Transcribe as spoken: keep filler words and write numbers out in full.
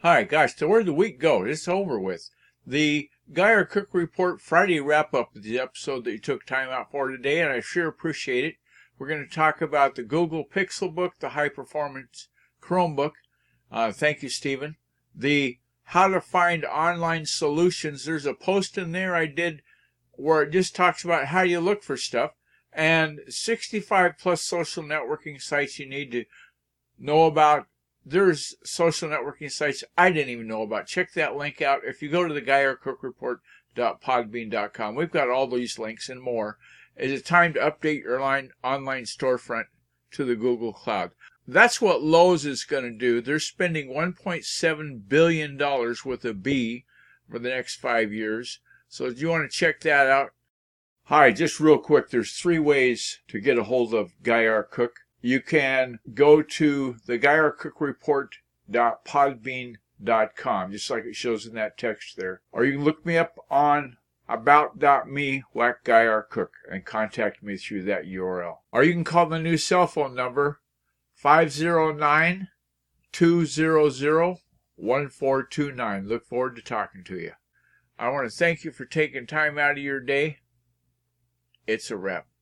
Hi, gosh, so where'd the week go? It's over with. The Guy R. Cook Report Friday wrap-up of the episode that you took time out for today, and I sure appreciate it. We're going to talk about the Google Pixel Book, the high-performance Chromebook. Uh, thank you, Stephen. The How to Find Online Solutions. There's a post in there I did where it just talks about how you look for stuff. And sixty-five plus social networking sites you need to know about. There's social networking sites I didn't even know about. Check that link out. If you go to the guy r cook report dot podbean dot com, we've got all these links and more. Is it time to update your line, online storefront to the Google Cloud? That's what Lowe's is going to do. They're spending one point seven billion dollars with a B for the next five years. So if you want to check that out. Hi, just real quick, there's three ways to get a hold of Guy R. Cook. You can go to the guy r cook report dot podbean dot com, just like it shows in that text there. Or you can look me up on about dot me, whack Guy R. Cook, and contact me through that U R L. Or you can call the new cell phone number, five zero nine, two zero zero, one four two nine. Look forward to talking to you. I want to thank you for taking time out of your day. It's a wrap.